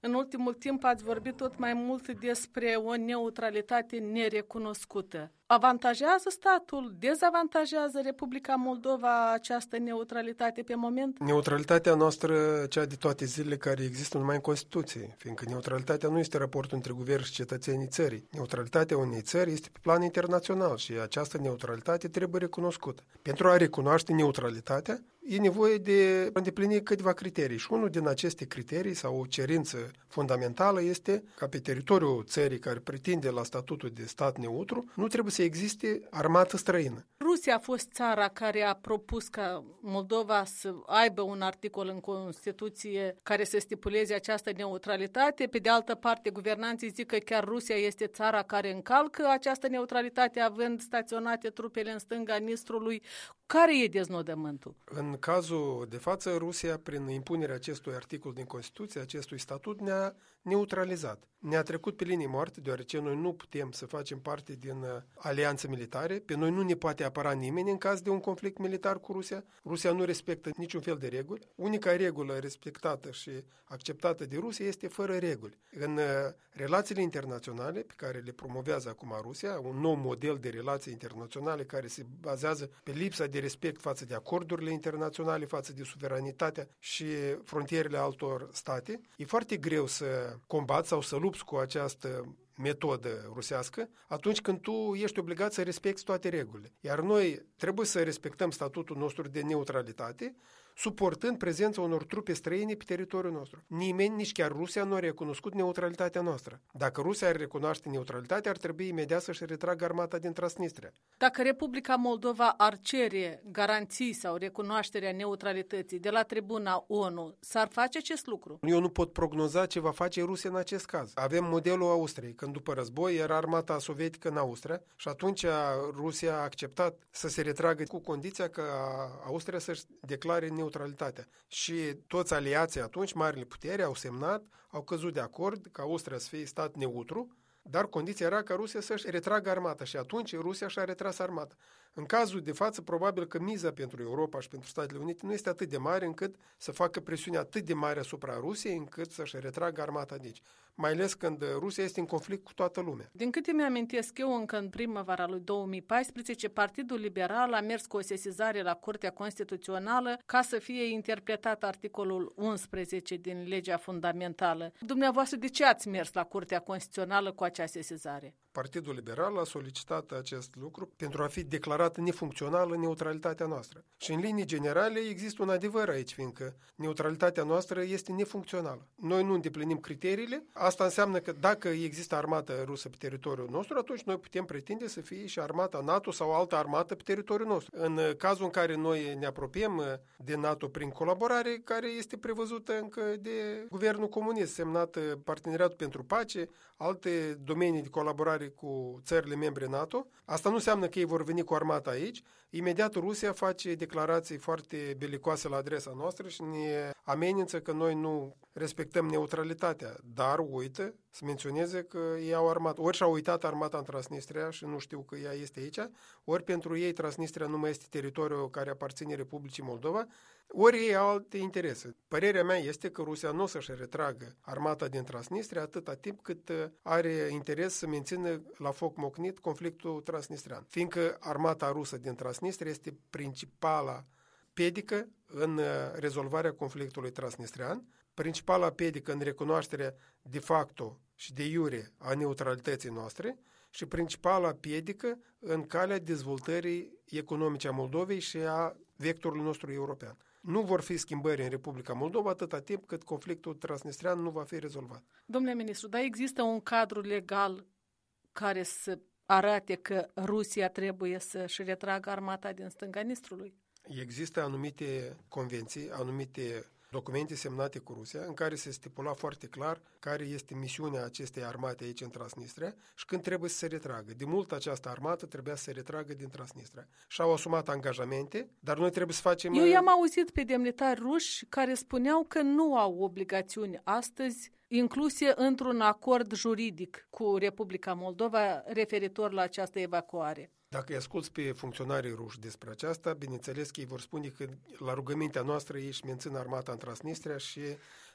În ultimul timp ați vorbit tot mai mult despre o neutralitate nerecunoscută. Avantajează statul, dezavantajează Republica Moldova această neutralitate pe moment? Neutralitatea noastră, cea de toate zilele care există numai în Constituție, fiindcă neutralitatea nu este raportul între guvern și cetățenii țării. Neutralitatea unei țări este pe plan internațional și această neutralitate trebuie recunoscută. Pentru a recunoaște neutralitatea, e nevoie de îndeplini câteva criterii și unul din aceste criterii sau o cerință fundamentală este ca pe teritoriul țării care pretinde la statutul de stat neutru nu trebuie să existe armată străină. Rusia a fost țara care a propus ca Moldova să aibă un articol în Constituție care să stipuleze această neutralitate. Pe de altă parte, guvernanții zic că chiar Rusia este țara care încalcă această neutralitate, având staționate trupele în stânga Nistrului. Care e deznodământul? În cazul de față, Rusia, prin impunerea acestui articol din Constituție, acestui statut, ne-a neutralizat. Ne-a trecut pe linii moarte, deoarece noi nu putem să facem parte din alianțe militare. Pe noi nu ne poate apăra nimeni în caz de un conflict militar cu Rusia. Rusia nu respectă niciun fel de reguli. Unica regulă respectată și acceptată de Rusia este fără reguli. În relațiile internaționale pe care le promovează acum Rusia, un nou model de relații internaționale care se bazează pe lipsa de respect față de acordurile internaționale, față de suveranitatea și frontierele altor state, e foarte greu să combați sau să lupți cu această metodă rusească atunci când tu ești obligat să respecti toate regulile. Iar noi trebuie să respectăm statutul nostru de neutralitate, suportând prezența unor trupe străine pe teritoriul nostru. Nimeni, nici chiar Rusia, nu a recunoscut neutralitatea noastră. Dacă Rusia ar recunoaște neutralitatea, ar trebui imediat să-și retragă armata din Transnistria. Dacă Republica Moldova ar cere garanții sau recunoașterea neutralității de la tribuna ONU, s-ar face acest lucru? Eu nu pot prognoza ce va face Rusia în acest caz. Avem modelul Austriei, când după război era armata sovietică în Austria și atunci Rusia a acceptat să se retragă cu condiția că Austria să-și declare neutralitatea. Și toți aliații atunci, marile puteri, au semnat, au căzut de acord ca Austria să fie stat neutru, dar condiția era ca Rusia să-și retragă armata și atunci Rusia și-a retras armata. În cazul de față, probabil că miza pentru Europa și pentru Statele Unite nu este atât de mare încât să facă presiune atât de mare asupra Rusiei încât să-și retragă armata de aici. Mai ales când Rusia este în conflict cu toată lumea. Din câte mi-amintesc eu, încă în primăvara lui 2014, Partidul Liberal a mers cu o sesizare la Curtea Constituțională ca să fie interpretat articolul 11 din legea fundamentală. Dumneavoastră, de ce ați mers la Curtea Constituțională cu acea sesizare? Partidul Liberal a solicitat acest lucru pentru a fi declarată nefuncțională neutralitatea noastră. Și în linii generale există un adevăr aici, fiindcă neutralitatea noastră este nefuncțională. Noi nu îndeplinim criteriile. Asta înseamnă că dacă există armată rusă pe teritoriul nostru, atunci noi putem pretinde să fie și armata NATO sau altă armată pe teritoriul nostru. În cazul în care noi ne apropiem de NATO prin colaborare, care este prevăzută încă de guvernul comunist, semnat Parteneriatul pentru Pace, alte domenii de colaborare cu țările membre NATO, asta nu înseamnă că ei vor veni cu armata aici. Imediat Rusia face declarații foarte belicoase la adresa noastră și ne amenință că noi nu respectăm neutralitatea, dar uită să menționeze că ei au armată. Ori și-au uitat armata în Transnistria și nu știu că ea este aici, ori pentru ei Transnistria nu mai este teritoriul care aparține Republicii Moldova, ori ei au alte interese. Părerea mea este că Rusia nu o să-și retragă armata din Transnistria atâta timp cât are interes să mențină la foc mocnit conflictul transnistrian. Fiindcă armata rusă din Transnistria este principala pedică în rezolvarea conflictului transnistrian, principala pedică în recunoașterea de facto și de iure a neutralității noastre și principala pedică în calea dezvoltării economice a Moldovei și a vectorului nostru european. Nu vor fi schimbări în Republica Moldova atâta timp cât conflictul transnistrian nu va fi rezolvat. Domnule ministru, dar există un cadru legal care să arate că Rusia trebuie să-și retragă armata din stânga Nistrului? Există anumite convenții, anumite documente semnate cu Rusia, în care se stipula foarte clar care este misiunea acestei armate aici în Transnistria și când trebuie să se retragă. De mult această armată trebuia să se retragă din Transnistria. Și-au asumat angajamente, dar noi trebuie să facem... Eu i-am auzit pe demnitari ruși care spuneau că nu au obligațiuni astăzi incluse într-un acord juridic cu Republica Moldova referitor la această evacuare. Dacă îi asculți pe funcționarii ruși despre aceasta, bineînțeles că ei vor spune că la rugămintea noastră ei își mențin armata în Transnistria și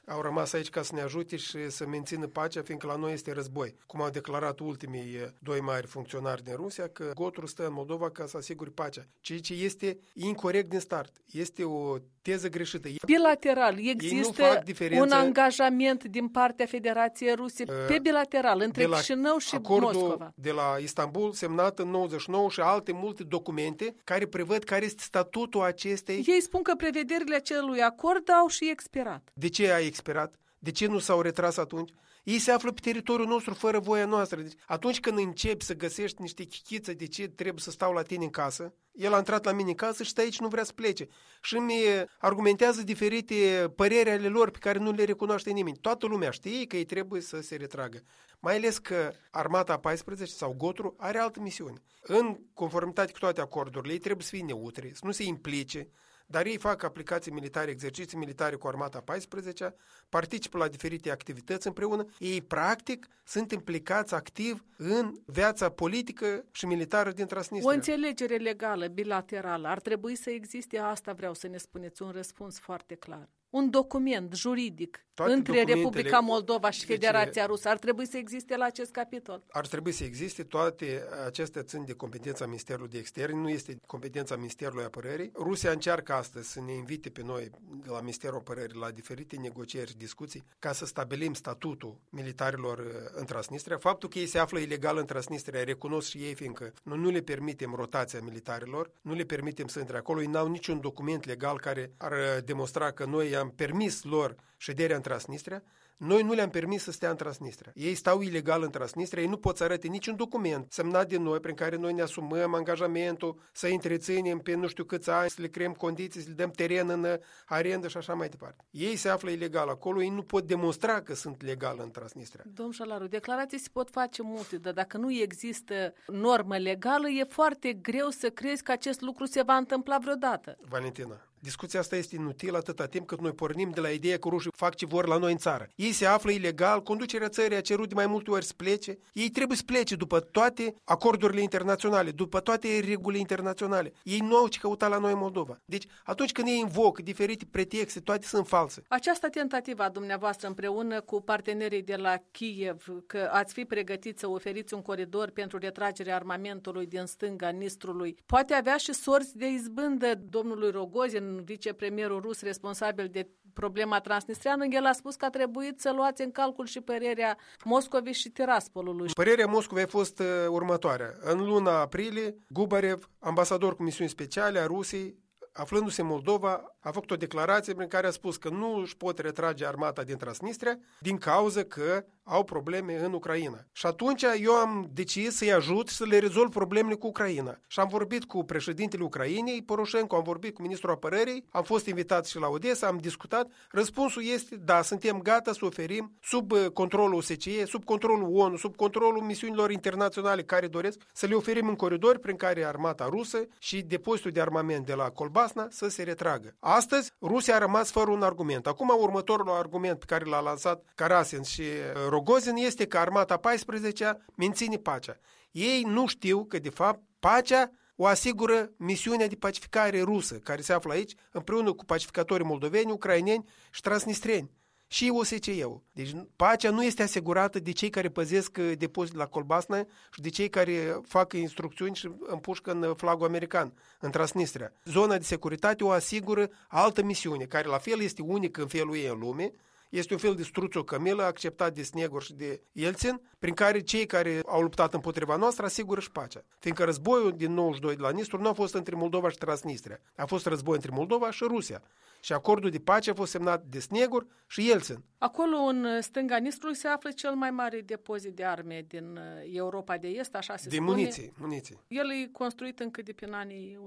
au rămas aici ca să ne ajute și să mențină pacea, fiindcă la noi este război. Cum au declarat ultimii doi mari funcționari din Rusia, că Gotrul stă în Moldova ca să asigure pacea. Ceea ce este incorect din start. Este o teză greșită. Bilateral, există un angajament din partea Federației Ruse pe bilateral, între Chișinău și Moscova. De la Istanbul, semnat în 99 și alte multe documente care prevăd care este statutul acestei... Ei spun că prevederile acelui acord au și expirat. De ce a expirat? De ce nu s-au retras atunci? Ei se află pe teritoriul nostru fără voia noastră. Deci, atunci când începi să găsești niște chichiță de ce trebuie să stau la tine în casă, el a intrat la mine în casă și stă aici, nu vrea să plece. Și îmi argumentează diferite păreri ale lor pe care nu le recunoaște nimeni. Toată lumea știe că ei trebuie să se retragă. Mai ales că Armata 14 sau Gotru are altă misiune. În conformitate cu toate acordurile, ei trebuie să fie neutri, să nu se implice, dar ei fac aplicații militare, exerciții militare cu Armata 14, participă la diferite activități împreună. Ei, practic, sunt implicați activ în viața politică și militară din Transnistria. O înțelegere legală, bilaterală, ar trebui să existe, asta vreau să ne spuneți, un răspuns foarte clar. Un document juridic între Republica Moldova și Federația Rusă ar trebui să existe la acest capitol. Ar trebui să existe, toate acestea țin de competența Ministerului de Externe, nu este competența Ministerului Apărării. Rusia încearcă astăzi să ne invite pe noi de la Ministerul Apărării la diferite negocieri și discuții ca să stabilim statutul militarilor în Transnistria. Faptul că ei se află ilegal în Transnistria recunosc și ei, fiindcă noi nu le permitem rotația militarilor, nu le permitem să intre acolo, ei n-au niciun document legal care ar demonstra că noi am permis lor șederea în Transnistria, noi nu le-am permis să stea în Transnistria. Ei stau ilegal în Transnistria, ei nu pot să arate niciun document semnat de noi prin care noi ne asumăm angajamentul să întreținem pe nu știu câți ani, să le creăm condiții, să le dăm teren în arendă și așa mai departe. Ei se află ilegal acolo, ei nu pot demonstra că sunt legal în Transnistria. Domnul Șalaru, declarații se pot face multe, dar dacă nu există normă legală, e foarte greu să crezi că acest lucru se va întâmpla vreodată. Valentina, discuția asta este inutilă atâta timp cât noi pornim de la ideea că rușii fac ce vor la noi în țară. Ei se află ilegal, conducerea țării a cerut de mai multe ori să plece. Ei trebuie să plece după toate acordurile internaționale, după toate regulile internaționale. Ei nu au ce căuta la noi în Moldova. Deci, atunci când ei invocă diferite pretexte, toate sunt false. Această tentativă a dumneavoastră împreună cu partenerii de la Kiev, că ați fi pregătiți să oferiți un coridor pentru retragerea armamentului din stânga Nistrului, poate avea și sorți de izbândă domnului Rogozin, vicepremierul rus responsabil de problema transnistriană. El a spus că a trebuit să luați în calcul și părerea Moscovei și Tiraspolului. Părerea Moscovei a fost următoarea. În luna aprilie, Gubarev, ambasador cu misiuni speciale a Rusiei, aflându-se în Moldova, a făcut o declarație prin care a spus că nu își pot retrage armata din Transnistria din cauza că au probleme în Ucraina. Și atunci eu am decis să-i ajut și să le rezolv problemele cu Ucraina. Și am vorbit cu președintele Ucrainei, Poroșenko, am vorbit cu ministrul apărării, am fost invitat și la Odessa, am discutat. Răspunsul este, da, suntem gata să oferim sub controlul OSCE, sub controlul ONU, sub controlul misiunilor internaționale care doresc, să le oferim un coridor prin care armata rusă și depozitul de armament de la Kolbasna să se retragă. Astăzi, Rusia a rămas fără un argument. Acum, următorul argument pe care l-a lansat Karasin și Rogozin este că Armata 14 menține pacea. Ei nu știu că, de fapt, pacea o asigură misiunea de pacificare rusă, care se află aici, împreună cu pacificatorii moldoveni, ucraineni și transnistreni. Și OSCE-ul. Deci pacea nu este asigurată de cei care păzesc depozitul la Kolbasna și de cei care fac instrucțiuni și împușcă în flagul american, în Transnistria. Zona de securitate o asigură altă misiune, care la fel este unică în felul ei în lume. Este un fel de struț-o-cămelă acceptat de Snegor și de Yeltsin, prin care cei care au luptat împotriva noastră asigură și pacea. Fiindcă războiul din 92 de la Nistru nu a fost între Moldova și Transnistria. A fost război între Moldova și Rusia. Și acordul de pace a fost semnat de Snegor și Yeltsin. Acolo, în stânga Nistrului, se află cel mai mare depozit de arme din Europa de Est, așa se spune. De muniții. El e construit încă de prin anii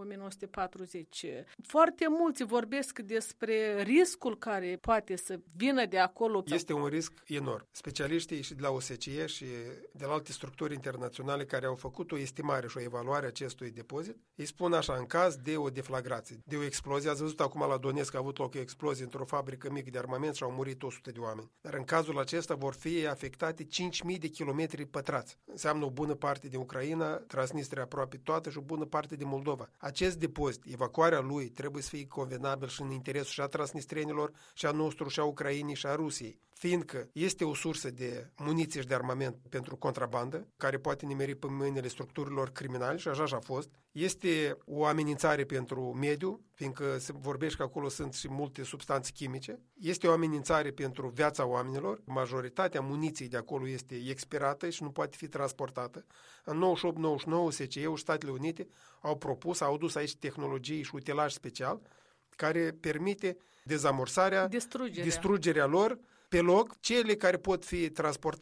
1940. Foarte mulți vorbesc despre riscul care poate să vină de acolo. Este un risc enorm. Specialiștii și de la OSCE și de la alte structuri internaționale care au făcut o estimare și o evaluare a acestui depozit, îi spun așa, în caz de o deflagrație, de o explozie. Ați văzut acum la Donetsk a avut loc o explozie într-o fabrică mică de armament și au murit 100 de oameni. Dar în cazul acesta vor fi afectate 5.000 de kilometri pătrați. Înseamnă o bună parte din Ucraina, Transnistria aproape toată și o bună parte din Moldova. Acest depozit, evacuarea lui trebuie să fie convenabil și în interesul și a transnistrenilor, și a nostru, și a ucrainii, și a Rusiei, fiindcă este o sursă de muniție și de armament pentru contrabandă, care poate nimeri pe mâinile structurilor criminale și așa a fost. Este o amenințare pentru mediu, fiindcă se vorbește că acolo sunt și multe substanțe chimice. Este o amenințare pentru viața oamenilor. Majoritatea muniției de acolo este expirată și nu poate fi transportată. În 98-99, SCE-ul, Statele Unite, au dus aici tehnologii și utilaj special care permite dezamorsarea, distrugerea lor pe loc. Cele care pot fi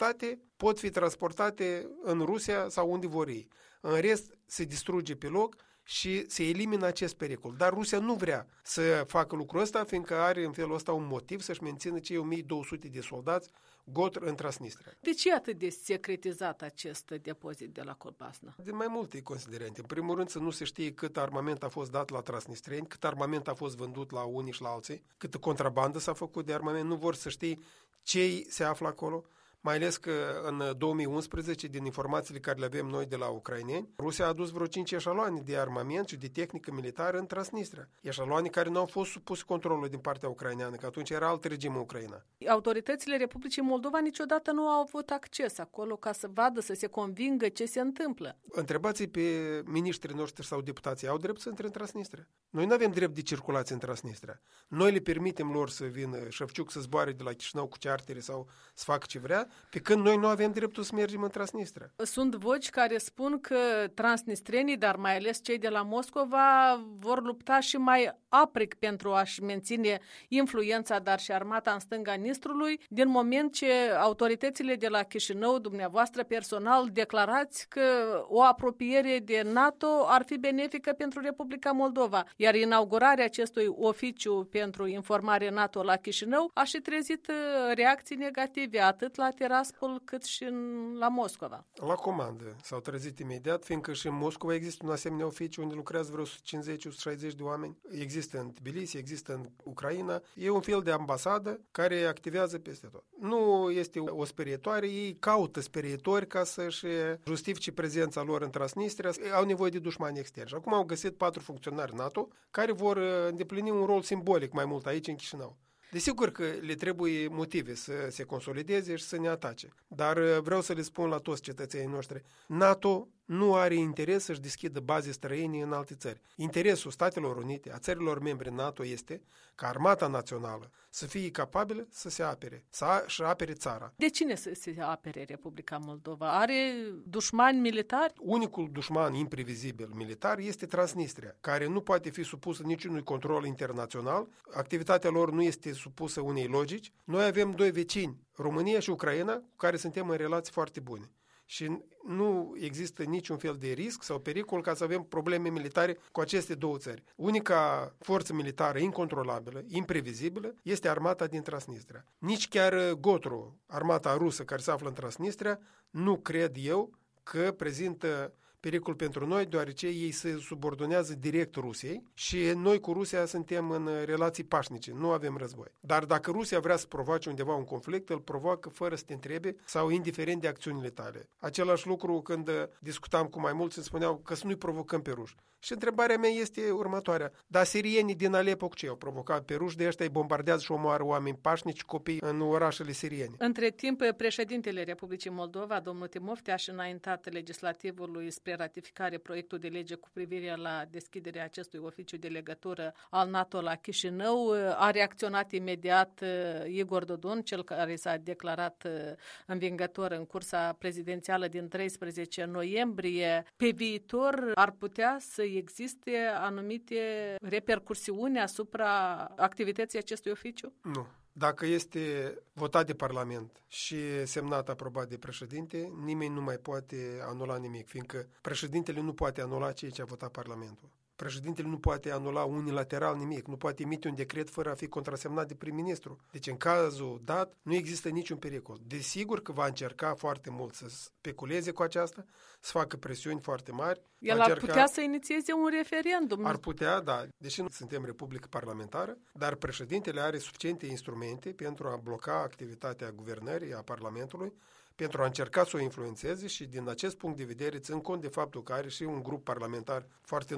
transportate în Rusia sau unde vor ei. În rest, se distruge pe loc și se elimină acest pericol. Dar Rusia nu vrea să facă lucrul ăsta, fiindcă are în felul ăsta un motiv să-și mențină cei 1200 de soldați gotr în Transnistria. De ce e atât de secretizat acest depozit de la Colbasna? De mai multe considerente. În primul rând să nu se știe cât armament a fost dat la transnistreni, cât armament a fost vândut la unii și la alții, câtă contrabandă s-a făcut de armament. Nu vor să știe ce se află acolo. Mai ales că în 2011, din informațiile care le avem noi de la ucraineni, Rusia a adus vreo 5 eșaloane de armament și de tehnică militară în Transnistria. Eșaloane care nu au fost supuse controlului din partea ucraineană, că atunci era alt regim în Ucraina. Autoritățile Republicii Moldova niciodată nu au avut acces acolo ca să vadă, să se convingă ce se întâmplă. Întrebați pe miniștrii noștri sau deputații, au drept să intre în Transnistria? Noi nu avem drept de circulație în Transnistria. Noi le permitem lor să vină Șefciuc să zboare de la Chișinău cu chartere sau să facă ce vrea, pe când noi nu avem dreptul să mergem în Transnistria. Sunt voci care spun că transnistrenii, dar mai ales cei de la Moscova, vor lupta și mai aprig pentru a-și menține influența, dar și armata în stânga Nistrului, din moment ce autoritățile de la Chișinău, dumneavoastră personal, declarați că o apropiere de NATO ar fi benefică pentru Republica Moldova, iar inaugurarea acestui oficiu pentru informare NATO la Chișinău a și trezit reacții negative, atât la Tiraspol cât și la Moscova. La comandă s-au trezit imediat, fiindcă și în Moscova există un asemenea oficiu unde lucrează vreo 150-160 de oameni. Există în Tbilisi, există în Ucraina. E un fel de ambasadă care activează peste tot. Nu este o sperietoare, ei caută sperietori ca să-și justifice prezența lor în Transnistria. Au nevoie de dușmani externi. Și acum au găsit 4 funcționari NATO care vor îndeplini un rol simbolic mai mult aici în Chișinău. Desigur că le trebuie motive să se consolideze și să ne atace. Dar vreau să le spun la toți cetățenii noștri, NATO nu are interes să-și deschidă baze străine în alte țări. Interesul Statelor Unite, a țărilor membre NATO este ca armata națională să fie capabilă să se apere, să apere țara. De cine să se apere Republica Moldova? Are dușmani militari? Unicul dușman imprevizibil militar este Transnistria, care nu poate fi supusă niciunui control internațional. Activitatea lor nu este supusă unei logici. Noi avem 2 vecini, România și Ucraina, cu care suntem în relații foarte bune. Și nu există niciun fel de risc sau pericol ca să avem probleme militare cu aceste 2 țări. Unica forță militară incontrolabilă, imprevizibilă, este armata din Transnistria. Nici chiar Gotru, armata rusă care se află în Transnistria, nu cred eu că prezintă pericol pentru noi, deoarece ei se subordonează direct Rusiei și noi cu Rusia suntem în relații pașnice, nu avem război. Dar dacă Rusia vrea să provoace undeva un conflict, îl provoacă fără să te întrebe sau indiferent de acțiunile tale. Același lucru când discutam cu mai mulți, îmi spuneau că să nu-i provocăm pe ruși. Și întrebarea mea este următoarea. Dar sirienii din Alepo ce au provocat pe ruși, de ăștia îi bombardează și omoară oameni pașnici, copii în orașele siriene. Între timp, președintele Republicii Moldova, domnul Timofte, a înaintat legislativului spre ratificare proiectul de lege cu privire la deschiderea acestui oficiu de legătură al NATO la Chișinău. A reacționat imediat Igor Dodon, cel care s-a declarat învingător în cursa prezidențială din 13 noiembrie. Pe viitor ar putea să existe anumite repercursiuni asupra activității acestui oficiu? Nu. Dacă este votat de Parlament și semnat, aprobat de președinte, nimeni nu mai poate anula nimic, fiindcă președintele nu poate anula ceea ce a votat Parlamentul. Președintele nu poate anula unilateral nimic, nu poate emite un decret fără a fi contrasemnat de prim-ministru. Deci, în cazul dat, nu există niciun pericol. Desigur că va încerca foarte mult să speculeze cu aceasta, să facă presiuni foarte mari. El ar putea să inițieze un referendum. Ar putea, da, deși nu suntem republică parlamentară, dar președintele are suficiente instrumente pentru a bloca activitatea guvernării, a Parlamentului, pentru a încerca să o influențeze și din acest punct de vedere țin cont de faptul că are și un grup parlamentar foarte numeros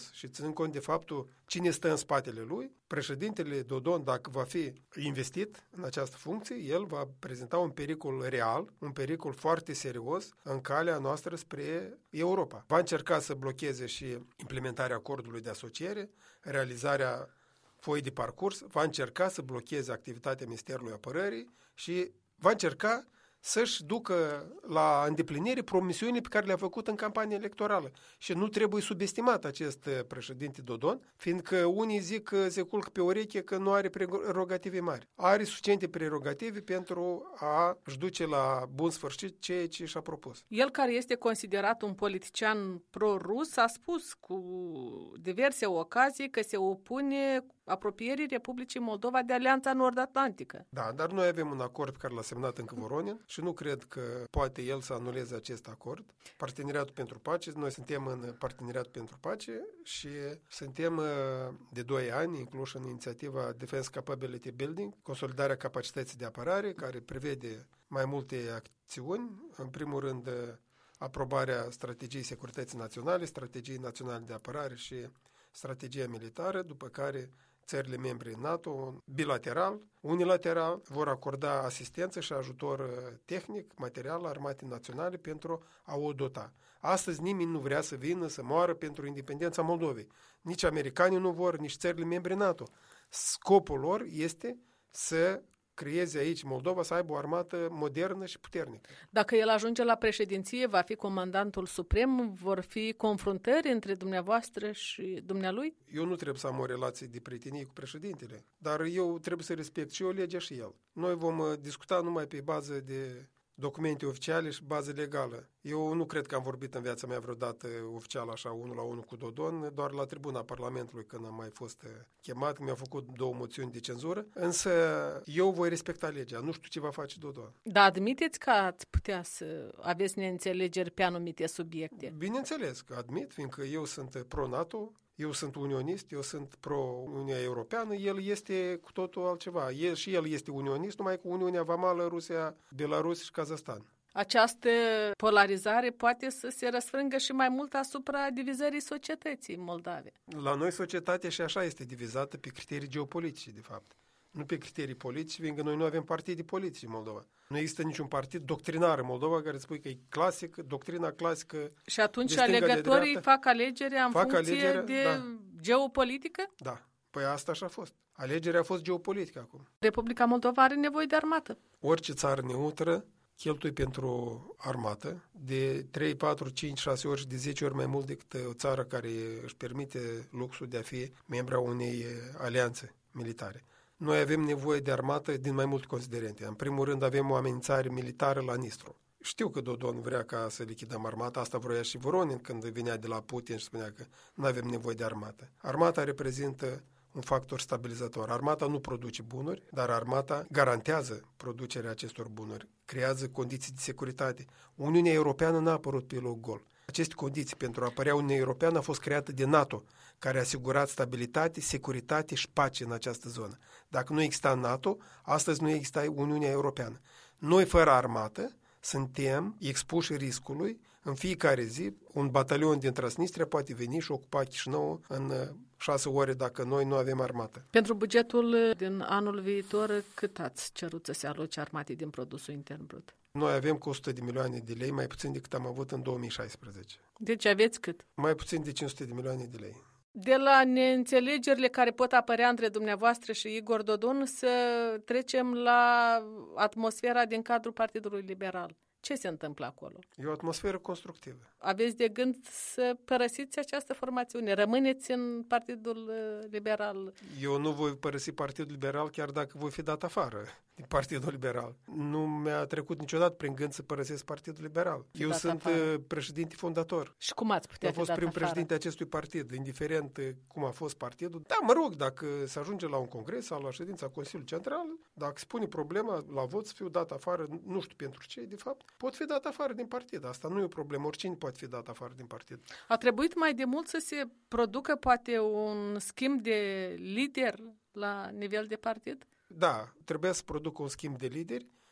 serios și ținând cont de faptul cine stă în spatele lui, președintele Dodon, dacă va fi investit în această funcție, el va prezenta un pericol real, un pericol foarte serios în calea noastră spre Europa. Va încerca să blocheze și implementarea acordului de asociere, realizarea foi de parcurs, va încerca să blocheze activitatea Ministerului Apărării și va încerca să-și ducă la îndeplinire promisiunile pe care le-a făcut în campanie electorală. Și nu trebuie subestimat acest președinte Dodon, fiindcă unii zic că se culcă pe ureche că nu are prerogative mari. Are suficiente prerogative pentru a-și duce la bun sfârșit ceea ce și-a propus. El, care este considerat un politician pro-rus, a spus cu diverse ocazii că se opune apropierii Republicii Moldova de Alianța Nord-Atlantică. Da, dar noi avem un acord pe care l-a semnat încă Voronin și nu cred că poate el să anuleze acest acord. Parteneriatul pentru pace, noi suntem în Parteneriatul pentru pace și suntem de 2 ani incluși în inițiativa Defense Capability Building, consolidarea capacității de apărare, care prevede mai multe acțiuni. În primul rând, aprobarea strategiei securității naționale, strategiei naționale de apărare și strategia militară, după care țările membre NATO, bilateral, unilateral, vor acorda asistență și ajutor tehnic, material armatei naționale pentru a o dota. Astăzi nimeni nu vrea să vină să moară pentru independența Moldovei. Nici americanii nu vor, nici țările membre NATO. Scopul lor este să creeze aici Moldova să aibă o armată modernă și puternică. Dacă el ajunge la președinție, va fi comandantul suprem, vor fi confruntări între dumneavoastră și dumnealui? Eu nu trebuie să am o relație de prietenie cu președintele, dar eu trebuie să respect și eu legea și el. Noi vom discuta numai pe bază de documente oficiale și bază legală. Eu nu cred că am vorbit în viața mea vreodată oficial așa 1 la 1 cu Dodon, doar la tribuna Parlamentului când am mai fost chemat, mi-au făcut 2 moțiuni de cenzură, însă eu voi respecta legea, nu știu ce va face Dodon. Da, admiteți că ați putea să aveți neînțelegeri pe anumite subiecte? Bineînțeles că admit, fiindcă eu sunt pro-NATO, eu sunt unionist, eu sunt pro-Uniunea Europeană, el este cu totul altceva. El este unionist, numai cu Uniunea Vamală, Rusia, Belarus și Kazahstan. Această polarizare poate să se răsfrângă și mai mult asupra divizării societății Moldave. La noi societatea și așa este divizată pe criterii geopolitice, de fapt. Nu pe criterii politice, fiindcă noi nu avem partide politice în Moldova. Nu există niciun partid doctrinar în Moldova care spune că e clasic, doctrina clasică. Și atunci alegătorii fac alegerea în funcție de geopolitică? Da. Păi asta așa a fost. Alegerea a fost geopolitică acum. Republica Moldova are nevoie de armată. Orice țară neutră cheltuie pentru armată de 3, 4, 5, 6 ori și de 10 ori mai mult decât o țară care își permite luxul de a fi membra unei alianțe militare. Noi avem nevoie de armată din mai multe considerente. În primul rând avem o amenințare militară la Nistru. Știu că Dodon vrea ca să lichidăm armata, asta vroia și Voronin când venea de la Putin și spunea că nu avem nevoie de armată. Armata reprezintă un factor stabilizator. Armata nu produce bunuri, dar armata garantează producerea acestor bunuri, creează condiții de securitate. Uniunea Europeană n-a apărut pe loc gol. Aceste condiții pentru a apărea Uniunea Europeană a fost creată de NATO, care a asigurat stabilitate, securitate și pace în această zonă. Dacă nu exista NATO, astăzi nu exista Uniunea Europeană. Noi, fără armată, suntem expuși riscului. În fiecare zi, un batalion din Transnistria poate veni și ocupa Chișinău în 6 ore dacă noi nu avem armată. Pentru bugetul din anul viitor, cât ați cerut să se aloce armatei din produsul intern brut? Noi avem cu 100 de milioane de lei, mai puțin decât am avut în 2016. Deci aveți cât? Mai puțin de 500 de milioane de lei. De la neînțelegerile care pot apărea între dumneavoastră și Igor Dodon să trecem la atmosfera din cadrul Partidului Liberal. Ce se întâmplă acolo? E o atmosferă constructivă. Aveți de gând să părăsiți această formațiune? Rămâneți în Partidul Liberal? Eu nu voi părăsi Partidul Liberal chiar dacă voi fi dat afară din Partidul Liberal. Nu mi-a trecut niciodată prin gând să părăsesc Partidul Liberal. Eu sunt președinte fondator. Și cum ați putea fi dat afară? Am fost prim președinte acestui partid, indiferent cum a fost partidul. Da, mă rog, dacă se ajunge la un congres sau la ședința Consiliului Central, dacă se pune problema la vot să fiu dat afară, nu știu pentru ce, de fapt, pot fi dat afară din partid. Asta nu e o problemă, oricine poate fi dat afară din partid. A trebuit mai de mult să se producă poate un schimb de lider la nivel de partid? Da, trebuia să producă un schimb de lideri,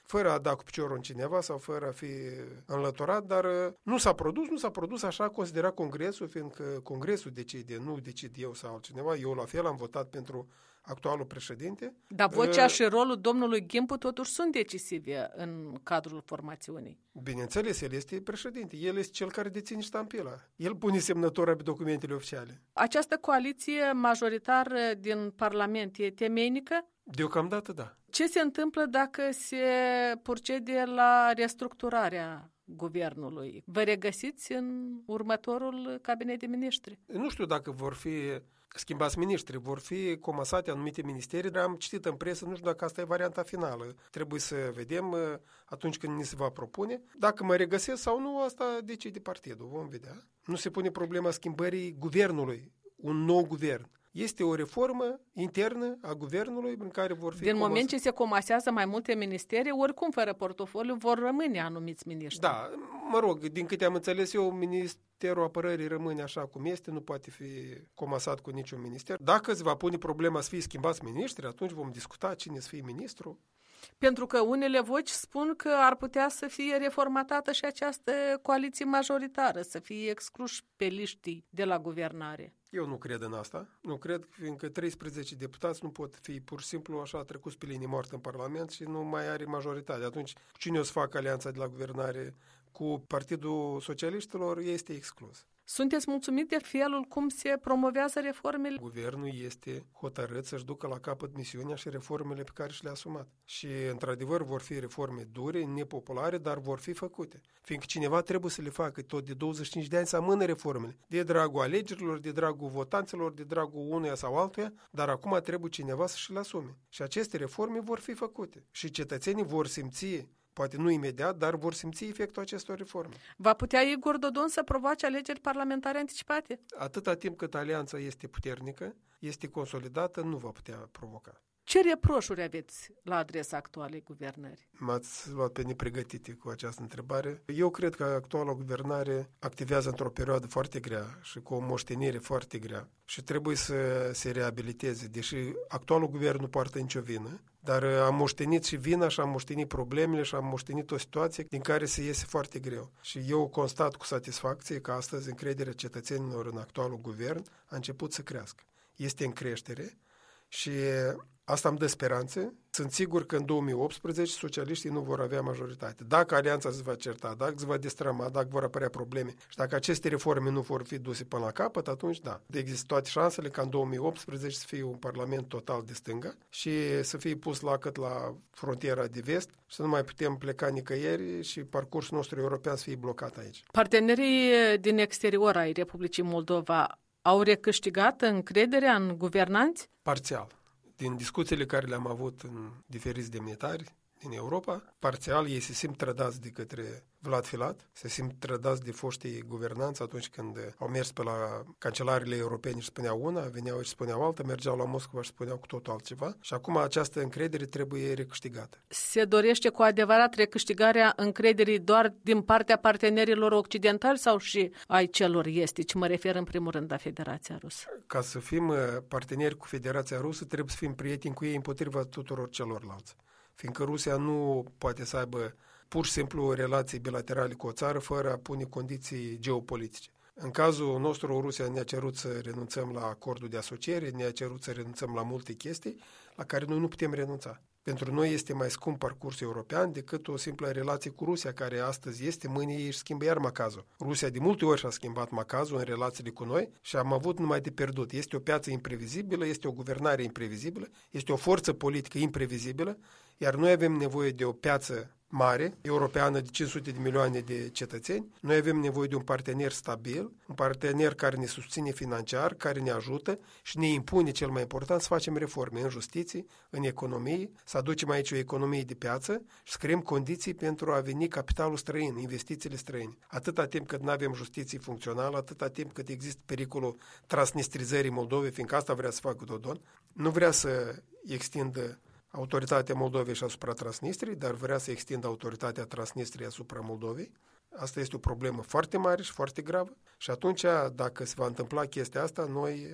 fără a da cu piciorul în cineva sau fără a fi înlăturat, dar nu s-a produs așa considera Congresul, fiindcă Congresul decide, nu decid eu sau altcineva, eu la fel am votat pentru actualul președinte. Dar vocea și rolul domnului Ghimpu totuși sunt decisive în cadrul formațiunii. Bineînțeles, el este președinte, el este cel care deține ștampila. El pune semnătura pe documentele oficiale. Această coaliție majoritară din Parlament e temeinică? Deocamdată da. Ce se întâmplă dacă se procede la restructurarea guvernului? Vă regăsiți în următorul cabinet de miniștri? Nu știu dacă vor fi schimbați miniștri, vor fi comasate anumite ministeri. Am citit în presă, nu știu dacă asta e varianta finală. Trebuie să vedem atunci când ni se va propune. Dacă mă regăsesc sau nu, asta decide partidul, vom vedea. Nu se pune problema schimbării guvernului, un nou guvern. Este o reformă internă a guvernului în care vor fi... Din moment ce se comasează mai multe ministere, oricum fără portofoliu vor rămâne anumiți miniștri. Da, mă rog, din câte am înțeles eu, Ministerul Apărării rămâne așa cum este, nu poate fi comasat cu niciun minister. Dacă se va pune problema să fie schimbați miniștri, atunci vom discuta cine să fie ministru. Pentru că unele voci spun că ar putea să fie reformatată și această coaliție majoritară, să fie excluși peliștii de la guvernare. Eu nu cred în asta. Nu cred, fiindcă 13 deputați nu pot fi pur și simplu așa trecuți pe linii moarte în Parlament și nu mai are majoritate. Atunci, cine o să facă alianța de la guvernare cu Partidul Socialiștilor este exclus. Sunteți mulțumit de felul cum se promovează reformele? Guvernul este hotărât să-și ducă la capăt misiunea și reformele pe care și le-a asumat. Și, într-adevăr, vor fi reforme dure, nepopulare, dar vor fi făcute. Fiindcă cineva trebuie să le facă. Tot de 25 de ani să amână reformele. De dragul alegerilor, de dragul votanților, de dragul unuia sau altuia, dar acum trebuie cineva să și le asume. Și aceste reforme vor fi făcute. Și cetățenii vor simți, poate nu imediat, dar vor simți efectul acestor reforme. Va putea Igor Dodon să provoace alegeri parlamentare anticipate? Atâta timp cât alianța este puternică, este consolidată, nu va putea provoca. Ce reproșuri aveți la adresa actualei guvernări? M-ați luat pe nepregătite cu această întrebare. Eu cred că actuala guvernare activează într-o perioadă foarte grea și cu o moștenire foarte grea și trebuie să se reabiliteze, deși actualul guvern nu poartă nicio vină, dar am moștenit și vina și am moștenit problemele și am moștenit o situație din care se iese foarte greu. Și eu constat cu satisfacție că astăzi încrederea cetățenilor în actualul guvern a început să crească. Este în creștere și asta îmi dă speranțe. Sunt sigur că în 2018 socialiștii nu vor avea majoritate. Dacă alianța se va certa, dacă se va destrăma, dacă vor apărea probleme și dacă aceste reforme nu vor fi duse până la capăt, atunci da. Există toate șansele ca în 2018 să fie un parlament total de stânga și să fie pus lacăt la frontiera de vest și să nu mai putem pleca nicăieri și parcursul nostru european să fie blocat aici. Partenerii din exterior ai Republicii Moldova au recâștigat încrederea în guvernanți? Parțial. Din discuțiile care le-am avut în diferiți demnitari din Europa, parțial ei se simt trădați de către Vlad Filat, se simt trădați de foștii guvernanți atunci când au mers pe la cancelarele europene și spuneau una, veneau și spuneau alta, mergeau la Moscova și spuneau cu totul altceva și acum această încredere trebuie recâștigată. Se dorește cu adevărat recâștigarea încrederii doar din partea partenerilor occidentali sau și ai celor estici? Mă refer în primul rând la Federația Rusă. Ca să fim parteneri cu Federația Rusă, trebuie să fim prieteni cu ei împotriva tuturor celorlalți. Fiindcă Rusia nu poate să aibă pur și simplu relații bilaterale cu o țară fără a pune condiții geopolitice. În cazul nostru, Rusia ne-a cerut să renunțăm la acordul de asociere, ne-a cerut să renunțăm la multe chestii la care noi nu putem renunța. Pentru noi este mai scump parcursul european decât o simplă relație cu Rusia, care astăzi este, mâine ei își schimbă iar macazul. Rusia de multe ori și-a schimbat macazul în relațiile cu noi și am avut numai de pierdut. Este o piață imprevizibilă, este o guvernare imprevizibilă, este o forță politică imprevizibilă, iar noi avem nevoie de o piață mare, europeană de 500 de milioane de cetățeni. Noi avem nevoie de un partener stabil, un partener care ne susține financiar, care ne ajută și ne impune, cel mai important, să facem reforme în justiție, în economie, să aducem aici o economie de piață și să creăm condiții pentru a veni capitalul străin, investițiile străine. Atâta timp cât nu avem justiție funcțională, atâta timp cât există pericolul transnistrizării Moldovei, fiindcă asta vrea să facă Dodon, nu vrea să extindă autoritatea Moldovei și asupra Transnistriei, dar vrea să extindă autoritatea Transnistriei asupra Moldovei. Asta este o problemă foarte mare și foarte gravă și atunci, dacă se va întâmpla chestia asta, noi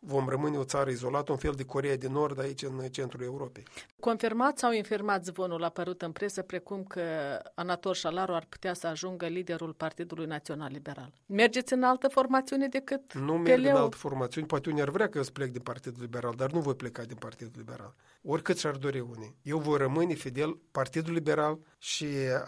vom rămâne o țară izolată, un fel de Coreea de Nord aici în centrul Europei. Confirmați sau infirmați zvonul apărut în presă precum că Anatol Șalaru ar putea să ajungă liderul Partidului Național Liberal? Mergeți în altă formațiune decât Nu merg în altă formațiune, poate unii ar vrea că eu să plec din Partidul Liberal, dar nu voi pleca din Partidul Liberal. Oricât și-ar dori unii. Eu voi rămâne fidel Partidul Liberal și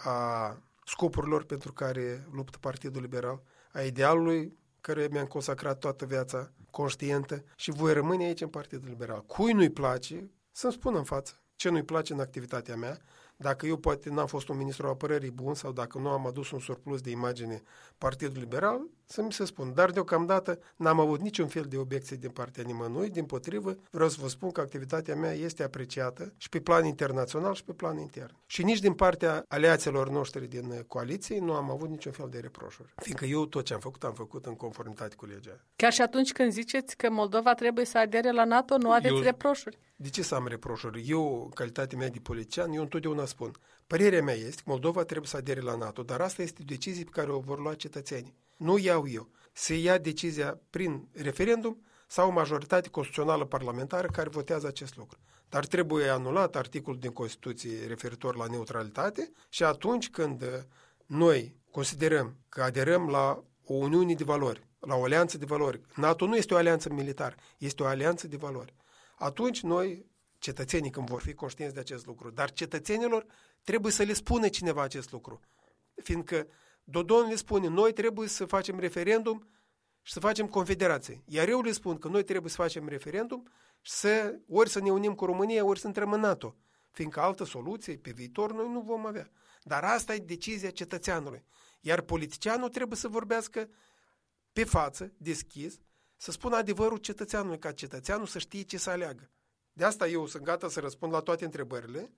a scopurilor pentru care luptă Partidul Liberal, a idealului care mi-am consacrat toată viața conștientă și voi rămâne aici în Partidul Liberal. Cui nu-i place, să-mi spună în față ce nu-i place în activitatea mea, dacă eu poate n-am fost un ministru apărării bun sau dacă nu am adus un surplus de imagine Partidul Liberal, să mi se spun. Dar deocamdată n-am avut niciun fel de obiecție din partea nimănui, dimpotrivă, vreau să vă spun că activitatea mea este apreciată și pe plan internațional și pe plan intern. Și nici din partea aliaților noștri din coaliție nu am avut niciun fel de reproșuri. Fiindcă eu tot ce am făcut în conformitate cu legea. Chiar și atunci când ziceți că Moldova trebuie să adere la NATO, nu aveți reproșuri? De ce să am reproșuri? Eu, în calitatea mea de politician, eu întotdeauna spun, părerea mea este că Moldova trebuie să adere la NATO, dar asta este o decizie pe care o vor lua cetățenii. Nu iau eu. Se ia decizia prin referendum sau o majoritate constituțională parlamentară care votează acest lucru. Dar trebuie anulat articolul din Constituție referitor la neutralitate și atunci când noi considerăm că aderăm la o uniune de valori, la o alianță de valori, NATO nu este o alianță militară, este o alianță de valori. Atunci noi, cetățenii, când vor fi conștienți de acest lucru, dar cetățenilor trebuie să le spună cineva acest lucru. Fiindcă Dodon le spune, noi trebuie să facem referendum și să facem confederație. Iar eu le spun că noi trebuie să facem referendum și ori să ne unim cu România, ori să intrăm în NATO. Fiindcă altă soluție pe viitor noi nu vom avea. Dar asta e decizia cetățeanului. Iar politicianul trebuie să vorbească pe față, deschis, să spună adevărul cetățeanului, ca cetățeanul să știe ce să aleagă. De asta eu sunt gata să răspund la toate întrebările,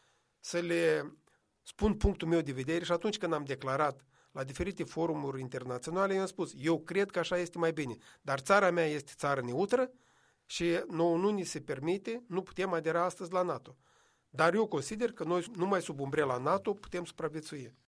să le spun punctul meu de vedere și atunci când am declarat la diferite forumuri internaționale, eu am spus, eu cred că așa este mai bine, dar țara mea este țară neutră și nouă nu ni se permite, nu putem adera astăzi la NATO. Dar eu consider că noi numai sub umbrela NATO putem supraviețui.